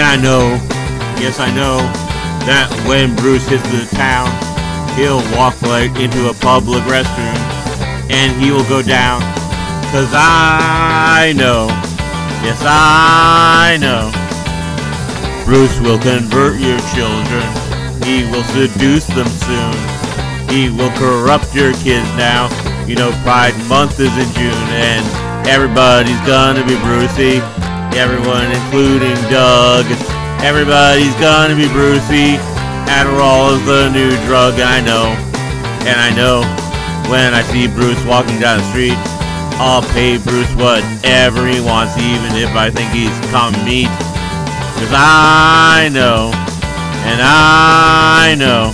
I know, yes I know, that when Bruce hits the town, he'll walk right into a public restroom, and he will go down. 'Cause I know, yes I know, Bruce will convert your children. He will seduce them soon. He will corrupt your kids now. You know Pride Month is in June, and everybody's gonna be Brucey. Everyone, including Doug. Everybody's gonna be Brucey. Adderall is the new drug, and I know, when I see Bruce walking down the street, I'll pay Bruce whatever he wants, even if I think he's common meat. 'Cause I know, and I know,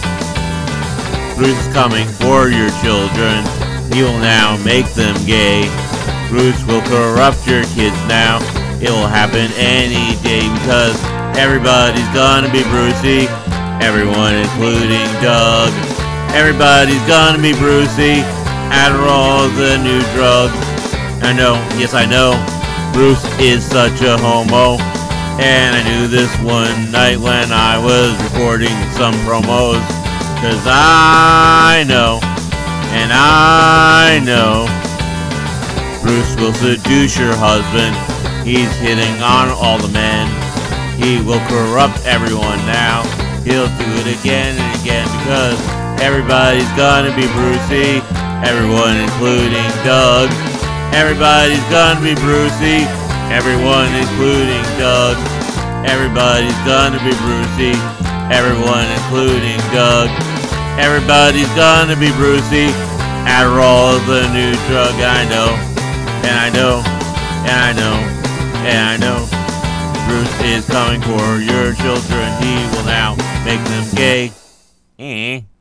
Bruce is coming for your children. He will now make them gay. Bruce will corrupt your kids now. It will happen any day because everybody's gonna be Brucey. Everyone, including Doug. Everybody's gonna be Brucey. Adderall is the new drug. I know, yes I know, Bruce is such a homo. And I knew this one night when I was recording some promos. 'Cause I know, and I know, Bruce will seduce your husband. He's hitting on all the men. He will corrupt everyone now. He'll do it again and again because everybody's gonna be Brucey. Everyone, including Doug. Everybody's gonna be Brucey. Everyone, including Doug. Everybody's gonna be Brucey. Everyone, including Doug. Everybody's gonna be Brucey. Adderall is the new drug, I know. And I know, and I know, and I know. Bruce is coming for your children. He will now make them gay.